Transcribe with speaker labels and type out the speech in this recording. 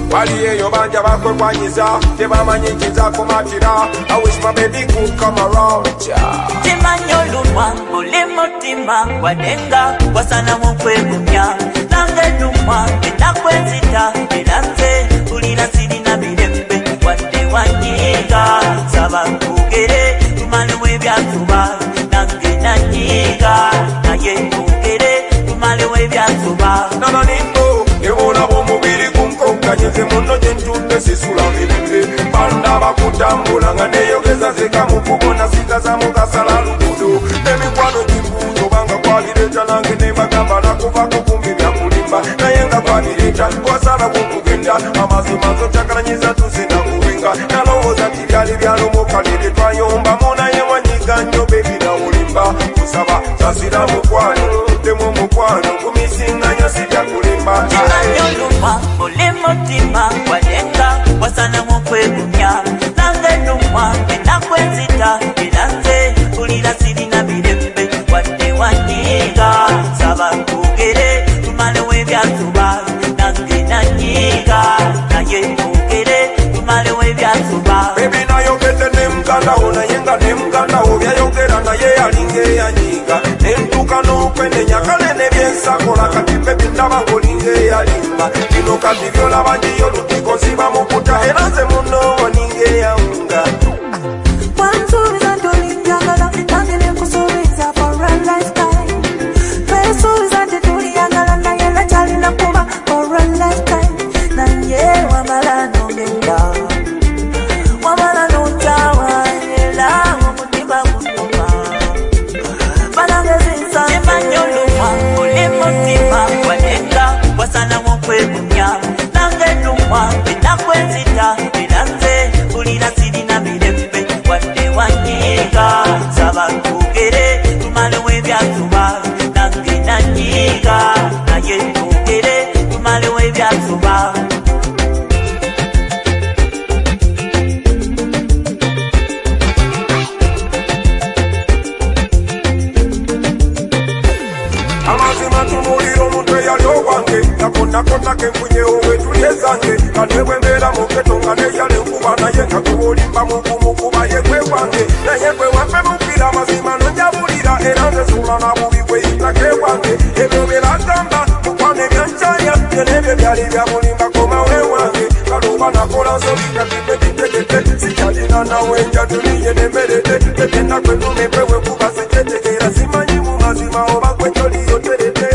Speaker 1: Waliyeyo banja bakwekwanyiza tebamanyi nkizakumatira. I wish my baby could come around.
Speaker 2: Timanyolumwa ule mutima wadenga wasana mukwegumya nange numwa enakwenzita eranze ulira sirina mirembe wadde wanyiga saba nkugere tumale webyatuba nange nanyiga naye nkugere tumale webyatuba
Speaker 1: nananimbo ebola bwomubiri kunkonkanyize muno gyentunde sisula mirembe banda bakutambula nga neyogeza zekamukubona sitaza mukasala lugudo emikwano gimbuzo banga kwalireeta nange nebagamba nakuvako kumbi byakulimba naye nga kwalireeta wasala kukugenda amazimazo kyakalanyiza tuzina kubenga nalowooza nti byali byalomokalire twayombamu naye wanyiga nnyo bebi nawulimba kusaba sasira mukwano temu omukwano kumisinganya sibyakulimba
Speaker 2: Timanyolumwa ule mutima wadenga wasana mukwegumya nange numwa enakwenzita eranze ulira sirina mirembe wadde wanyiga saba nkugere tumale webyatuba nange nanyiga naye nkugere tumale webyatuba
Speaker 1: bebi nayogedde nemugandawo naye nga nemugandawo byayogera naye yalinga eyanyiga nentuka n'okwenenya kale nebyensakola kati bebi ndaba ngolinga eyalimba kino kati byolaba njiyo lutiko ziba mukuta era nze muno waninga eyawunga
Speaker 3: Wansubiza tulinjagala nange nekusuubiza for a lifetime. Twesuubiza tetuliyagala naye nakyalina kuba for a lifetime. Naye wamala nogenda wamala nontawa era omutima gutuma banange zinsa
Speaker 2: Timanyolumwa ule mutima wadenga wasana mukwegumya nange numwa enakwenzita eranze ulira sirina mirembe wadde wanyiga saba nkugere tumale webyatuba nange nanyiga naye nkugere tumale webyatuba
Speaker 1: amazima tumulira omutwe yali owange nakonnakonna kenfunye owetulye zange kanebwe mbeera muketo nga neyali enkuba naye nga tuwolimba mukumukuba ye gwe wange naye gwe wampe mupira amazima nonjabulira era nze sula na bubi gweyitake wange ebyo byeragamba mukwana ebyankyaya yenebyo byali byamulimba komawe wange kaluba nakola nsobikatibwe bitegete sikyalina nawe njatuliye nemerete tegenda kwenumempewe kuba sikyetegeera simanyi mu mazima oba gwe njoliyo terete